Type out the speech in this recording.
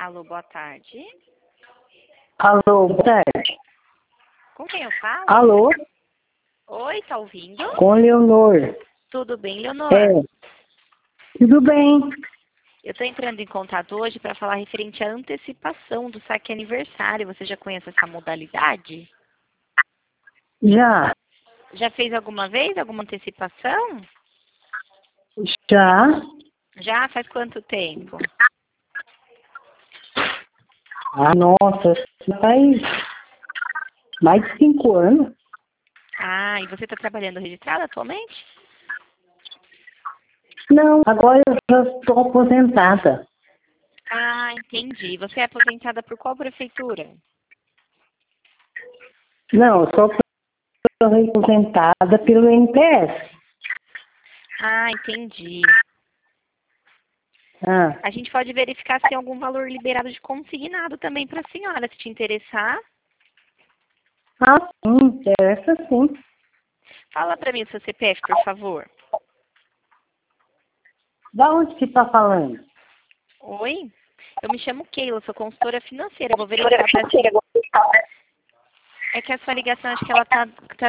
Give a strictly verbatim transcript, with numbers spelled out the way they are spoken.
Alô, boa tarde. Alô, boa tarde. Com quem eu falo? Alô? Oi, tá ouvindo? Com Leonor. Tudo bem, Leonor? É. Tudo bem? Eu estou entrando em contato hoje para falar referente à antecipação do saque aniversário. Você já conhece essa modalidade? Já. Já fez alguma vez alguma antecipação? Já. Já? Faz quanto tempo? Ah, nossa, faz mais de cinco anos. Ah, e você está trabalhando registrado atualmente? Não, agora eu já estou aposentada. Ah, entendi. Você é aposentada por qual prefeitura? Não, eu sou aposentada pelo N P S. Ah, entendi. Ah, A gente pode verificar se tem algum valor liberado de consignado também para a senhora, se te interessar. ah sim, interessa sim. Fala para mim o seu C P F, por favor. Da onde que está falando? Oi? Eu me chamo Keila, sou consultora financeira. Eu vou verificar para si. É que a sua ligação, acho que ela tá, tá